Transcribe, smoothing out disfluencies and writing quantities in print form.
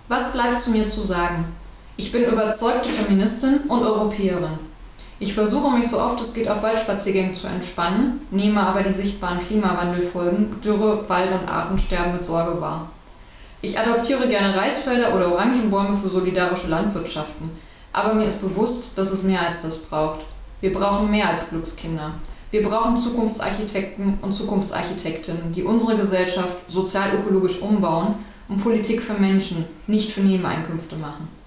Was bleibt zu mir zu sagen? Ich bin überzeugte Feministin und Europäerin. Ich versuche mich so oft es geht auf Waldspaziergängen zu entspannen, nehme aber die sichtbaren Klimawandelfolgen, Dürre, Wald- und Artensterben mit Sorge wahr. Ich adoptiere gerne Reisfelder oder Orangenbäume für solidarische Landwirtschaften. Aber mir ist bewusst, dass es mehr als das braucht. Wir brauchen mehr als Glückskinder. Wir brauchen Zukunftsarchitekten und Zukunftsarchitektinnen, die unsere Gesellschaft sozial-ökologisch umbauen und Politik für Menschen, nicht für Nebeneinkünfte machen.